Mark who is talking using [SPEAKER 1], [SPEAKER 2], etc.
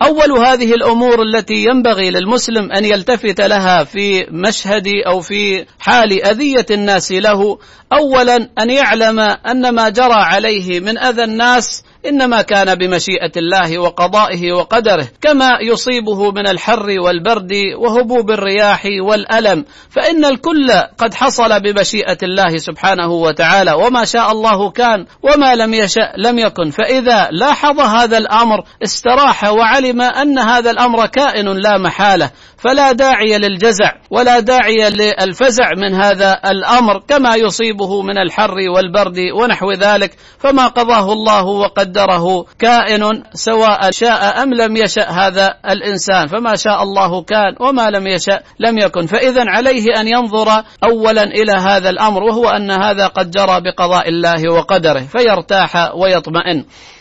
[SPEAKER 1] أول هذه الأمور التي ينبغي للمسلم أن يلتفت لها في مشهد أو في حال أذية الناس له، أولا أن يعلم أن ما جرى عليه من أذى الناس إنما كان بمشيئة الله وقضائه وقدره، كما يصيبه من الحر والبرد وهبوب الرياح والألم، فإن الكل قد حصل بمشيئة الله سبحانه وتعالى، وما شاء الله كان وما لم يشأ لم يكن. فإذا لاحظ هذا الأمر استراح وعلم أن هذا الأمر كائن لا محالة، فلا داعي للجزع ولا داعي للفزع من هذا الأمر كما يصيبه من الحر والبرد ونحو ذلك، فما قضاه الله وقدره كائن سواء شاء أم لم يشأ هذا الإنسان، فما شاء الله كان وما لم يشأ لم يكن. فإذا عليه أن ينظر أولا إلى هذا الأمر، وهو أن هذا قد جرى بقضاء الله وقدره، فيرتاح ويطمئن.